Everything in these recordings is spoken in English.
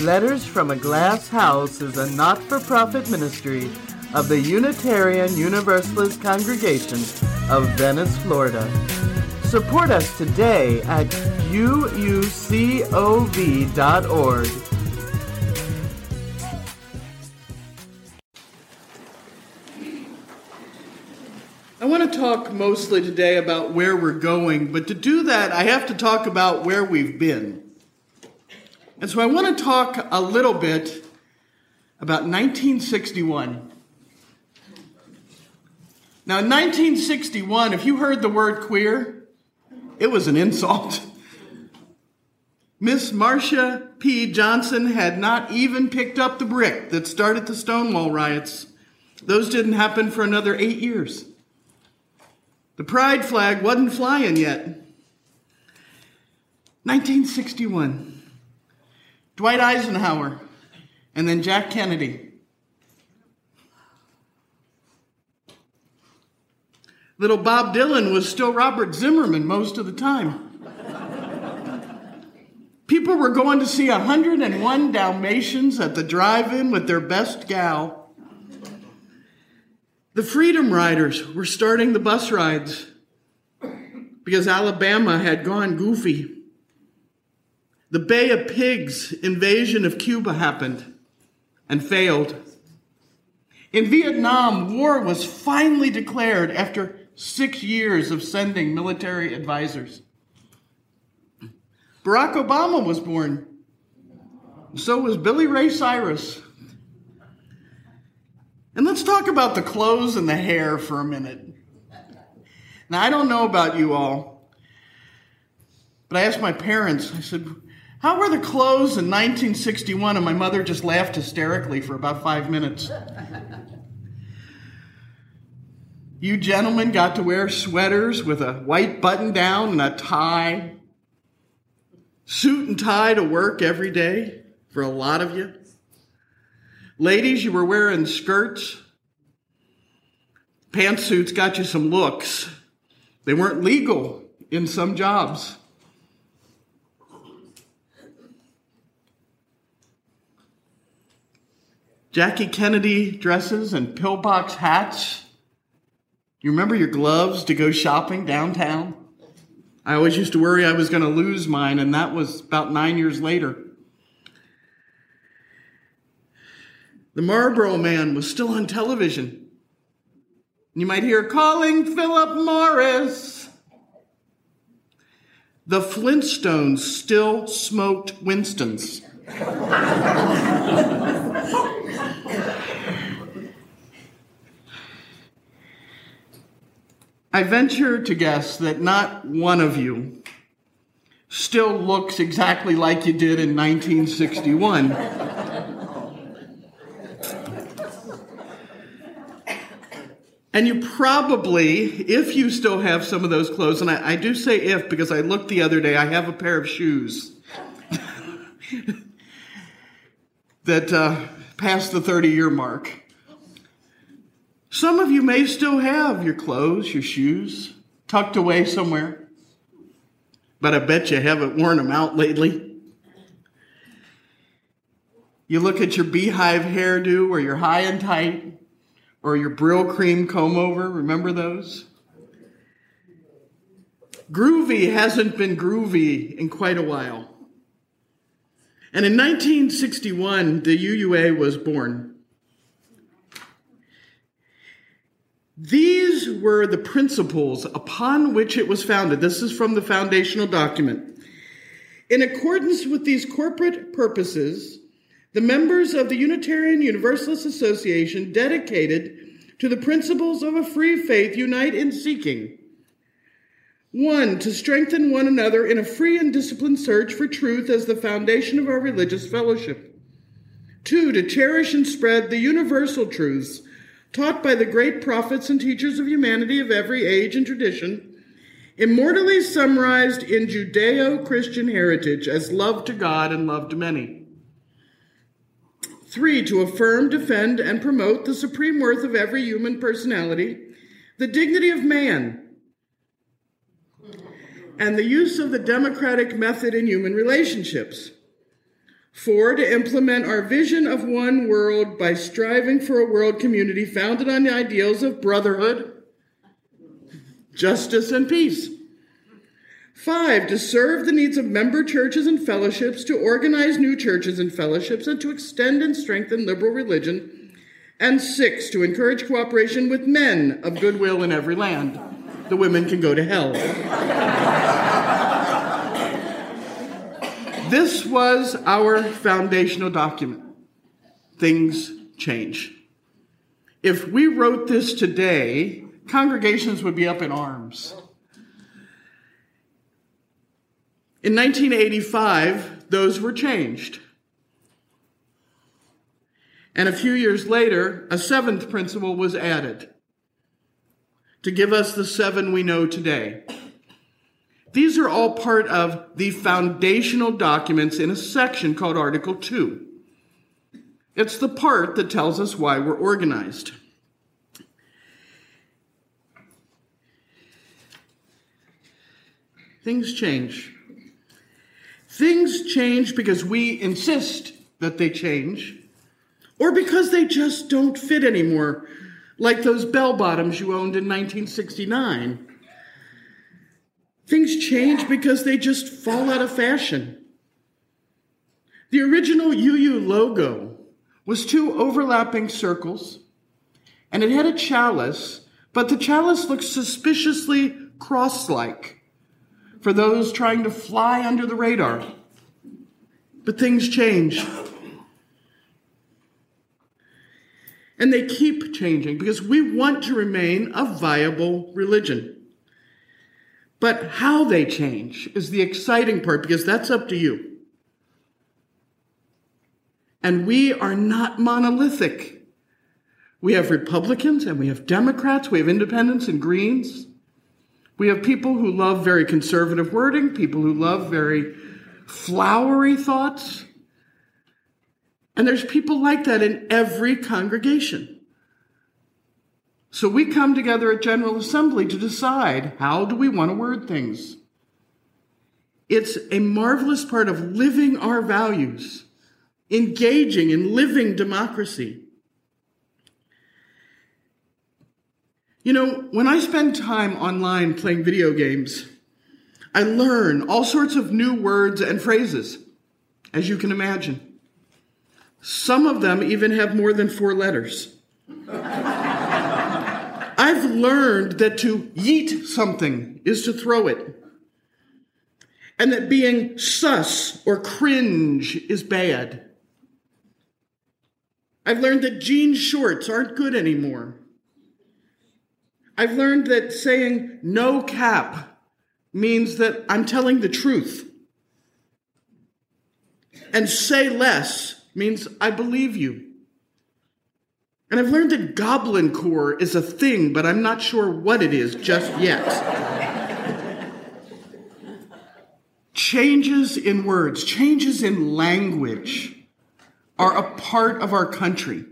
Letters from a Glass House is a not-for-profit ministry of the Unitarian Universalist Congregation of Venice, Florida. Support us today at uucov.org. I want to talk mostly today about where we're going, but to do that, I have to talk about where we've been. And so I want to talk a little bit about 1961. Now, in 1961, if you heard the word queer, it was an insult. Miss Marcia P. Johnson had not even picked up the brick that started the Stonewall riots. Those didn't happen for another 8 years. The pride flag wasn't flying yet. 1961. Dwight Eisenhower, and then Jack Kennedy. Little Bob Dylan was still Robert Zimmerman most of the time. People were going to see 101 Dalmatians at the drive-in with their best gal. The Freedom Riders were starting the bus rides because Alabama had gone goofy. The Bay of Pigs invasion of Cuba happened and failed. In Vietnam, war was finally declared after 6 years of sending military advisors. Barack Obama was born. So was Billy Ray Cyrus. And let's talk about the clothes and the hair for a minute. Now, I don't know about you all, but I asked my parents, I said, how were the clothes in 1961? And my mother just laughed hysterically for about 5 minutes. You gentlemen got to wear sweaters with a white button down and a tie. Suit and tie to work every day for a lot of you. Ladies, you were wearing skirts. Pantsuits got you some looks. They weren't legal in some jobs. Jackie Kennedy dresses and pillbox hats. You remember your gloves to go shopping downtown? I always used to worry I was going to lose mine, and that was about 9 years later. The Marlboro Man was still on television. You might hear, calling Philip Morris. The Flintstones still smoked Winstons. I venture to guess that not one of you still looks exactly like you did in 1961. And you probably, if you still have some of those clothes, and I do say if because I looked the other day, I have a pair of shoes that passed the 30-year mark. Some of you may still have your clothes, your shoes, tucked away somewhere. But I bet you haven't worn them out lately. You look at your beehive hairdo or your high and tight or your Brill cream comb over. Remember those? Groovy hasn't been groovy in quite a while. And in 1961, the UUA was born. These were the principles upon which it was founded. This is from the foundational document. In accordance with these corporate purposes, the members of the Unitarian Universalist Association dedicated to the principles of a free faith unite in seeking 1, to strengthen one another in a free and disciplined search for truth as the foundation of our religious fellowship. 2, to cherish and spread the universal truths taught by the great prophets and teachers of humanity of every age and tradition, immortally summarized in Judeo-Christian heritage as love to God and love to many. 3, to affirm, defend, and promote the supreme worth of every human personality, the dignity of man, and the use of the democratic method in human relationships. 4, to implement our vision of one world by striving for a world community founded on the ideals of brotherhood, justice, and peace. 5, to serve the needs of member churches and fellowships, to organize new churches and fellowships, and to extend and strengthen liberal religion. And 6, to encourage cooperation with men of goodwill in every land. The women can go to hell. This was our foundational document. Things change. If we wrote this today, congregations would be up in arms. In 1985, those were changed. And a few years later, a 7th principle was added to give us the 7 we know today. These are all part of the foundational documents in a section called Article 2. It's the part that tells us why we're organized. Things change. Things change because we insist that they change, or because they just don't fit anymore, like those bell-bottoms you owned in 1969. Things change because they just fall out of fashion. The original UU logo was 2 overlapping circles, and it had a chalice, but the chalice looked suspiciously cross-like for those trying to fly under the radar. But things change. And they keep changing because we want to remain a viable religion. But how they change is the exciting part, because that's up to you. And we are not monolithic. We have Republicans and we have Democrats, we have independents and Greens. We have people who love very conservative wording, people who love very flowery thoughts. And there's people like that in every congregation. So we come together at General Assembly to decide, how do we want to word things? It's a marvelous part of living our values, engaging in living democracy. You know, when I spend time online playing video games, I learn all sorts of new words and phrases, as you can imagine. Some of them even have more than 4 letters. I've learned that to yeet something is to throw it, and that being sus or cringe is bad. I've learned that jean shorts aren't good anymore. I've learned that saying no cap means that I'm telling the truth. And say less means I believe you. And I've learned that goblin core is a thing, but I'm not sure what it is just yet. Changes in words, changes in language are a part of our country.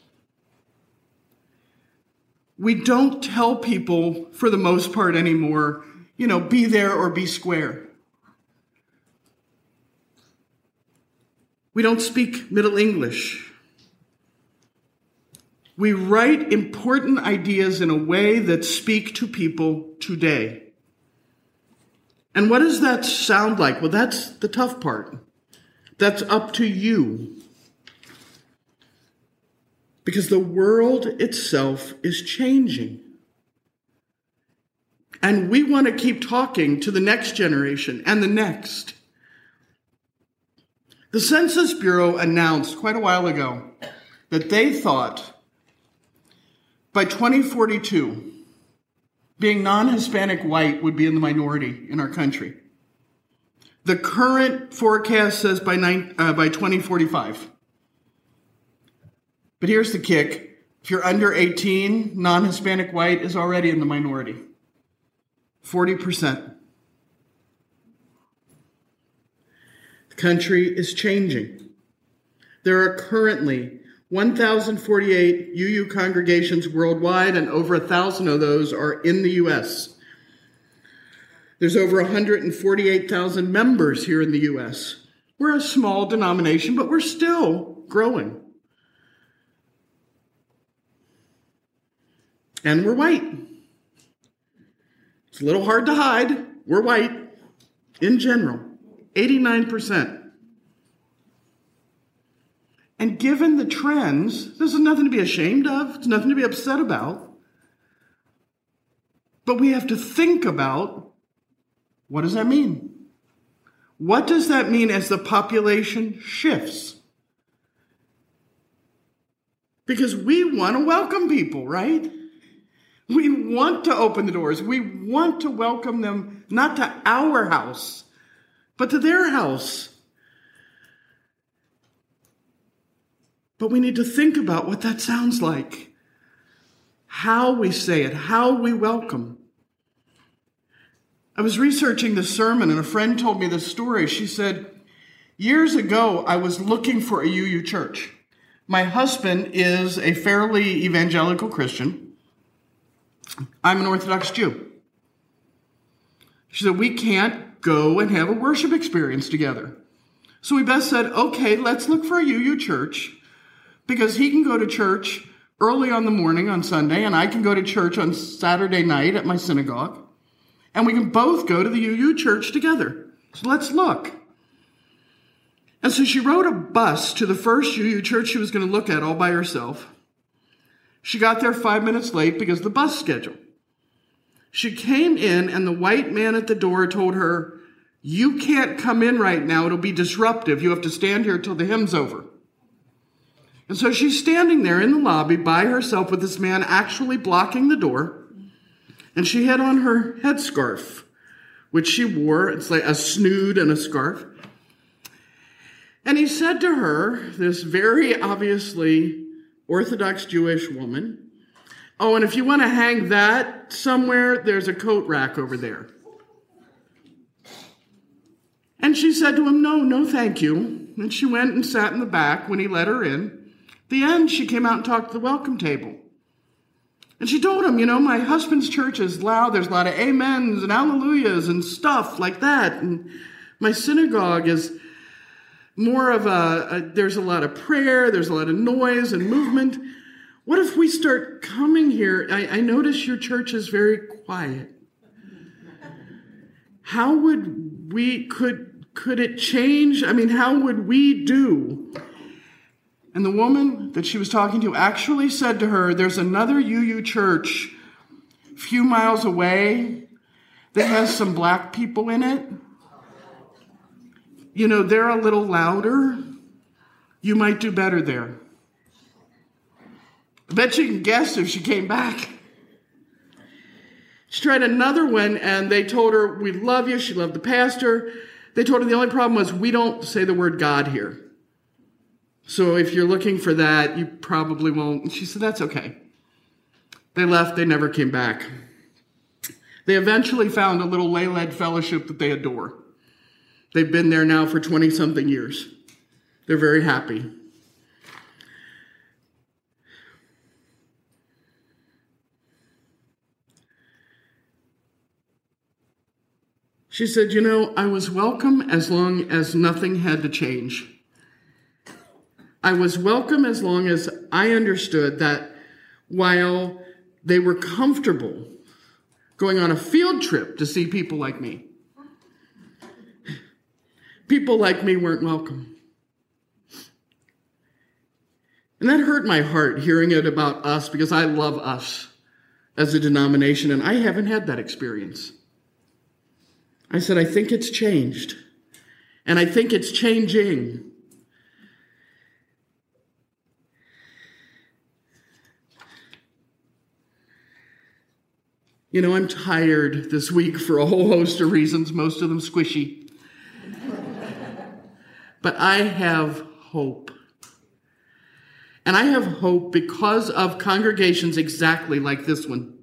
We don't tell people, for the most part anymore, be there or be square. We don't speak Middle English. We write important ideas in a way that speak to people today. And what does that sound like? Well, that's the tough part. That's up to you. Because the world itself is changing. And we want to keep talking to the next generation and the next. The Census Bureau announced quite a while ago that they thought by 2042, being non-Hispanic white would be in the minority in our country. The current forecast says by 2045. But here's the kick. If you're under 18, non-Hispanic white is already in the minority. 40%. The country is changing. There are currently 1,048 UU congregations worldwide, and over 1,000 of those are in the U.S. There's over 148,000 members here in the U.S. We're a small denomination, but we're still growing. And we're white. It's a little hard to hide. We're white in general, 89%. And given the trends, this is nothing to be ashamed of. It's nothing to be upset about. But we have to think about, what does that mean? What does that mean as the population shifts? Because we want to welcome people, right? We want to open the doors. We want to welcome them, not to our house, but to their house. But we need to think about what that sounds like. How we say it, how we welcome. I was researching this sermon and a friend told me this story. She said, years ago, I was looking for a UU church. My husband is a fairly evangelical Christian. I'm an Orthodox Jew. She said, we can't go and have a worship experience together. So we both said, okay, let's look for a UU church because he can go to church early on the morning on Sunday and I can go to church on Saturday night at my synagogue. And we can both go to the UU church together. So let's look. And so she rode a bus to the first UU church she was going to look at all by herself. She got there 5 minutes late because of the bus schedule. She came in and the white man at the door told her, you can't come in right now. It'll be disruptive. You have to stand here till the hymn's over. And so she's standing there in the lobby by herself with this man actually blocking the door. And she had on her headscarf, which she wore. It's like a snood and a scarf. And he said to her, this very obviously Orthodox Jewish woman, oh, and if you want to hang that somewhere, there's a coat rack over there. And she said to him, no, thank you. And she went and sat in the back when he let her in. At the end, she came out and talked to the welcome table. And she told him, my husband's church is loud. There's a lot of amens and hallelujahs and stuff like that. And my synagogue is more of there's a lot of prayer. There's a lot of noise and movement. What if we start coming here? I notice your church is very quiet. How would we, could it change? How would we do? And the woman that she was talking to actually said to her, there's another UU church a few miles away that has some black people in it. They're a little louder. You might do better there. I bet you can guess if she came back. She tried another one and they told her, we love you. She loved the pastor. They told her the only problem was we don't say the word God here. So if you're looking for that, you probably won't. And she said, that's okay. They left. They never came back. They eventually found a little lay-led fellowship that they adore. They've been there now for 20-something years. They're very happy. She said, I was welcome as long as nothing had to change. I was welcome as long as I understood that while they were comfortable going on a field trip to see people like me, people like me weren't welcome. And that hurt my heart hearing it about us because I love us as a denomination and I haven't had that experience. I said, I think it's changed and I think it's changing. I'm tired this week for a whole host of reasons, most of them squishy. But I have hope. And I have hope because of congregations exactly like this one.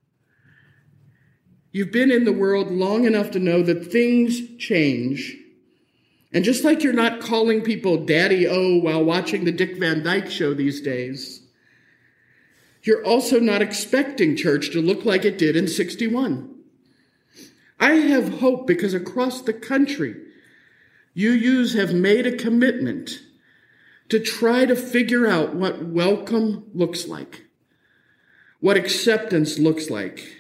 You've been in the world long enough to know that things change. And just like you're not calling people Daddy-O while watching the Dick Van Dyke Show these days, you're also not expecting church to look like it did in 61. I have hope because across the country, UUs have made a commitment to try to figure out what welcome looks like, what acceptance looks like,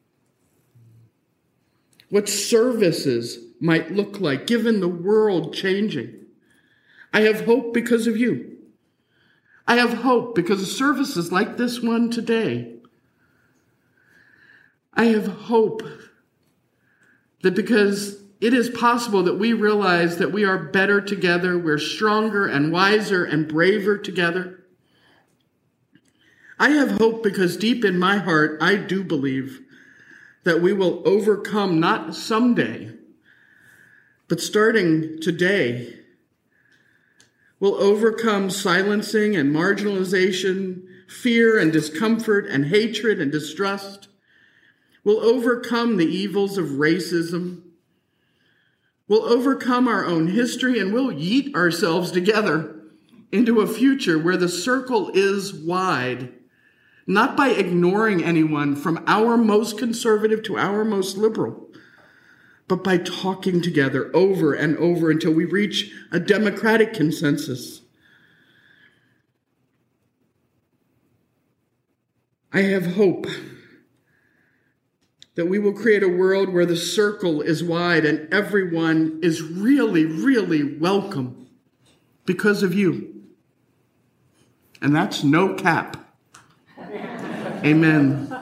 what services might look like given the world changing. I have hope because of you. I have hope because of services like this one today. I have hope that because it is possible that we realize that we are better together, we're stronger and wiser and braver together. I have hope because deep in my heart, I do believe that we will overcome, not someday, but starting today, we'll overcome silencing and marginalization, fear and discomfort and hatred and distrust. We'll overcome the evils of racism. We'll overcome our own history, and we'll yeet ourselves together into a future where the circle is wide, not by ignoring anyone from our most conservative to our most liberal, but by talking together over and over until we reach a democratic consensus. I have hope that we will create a world where the circle is wide and everyone is really, really welcome because of you. And that's no cap. Amen.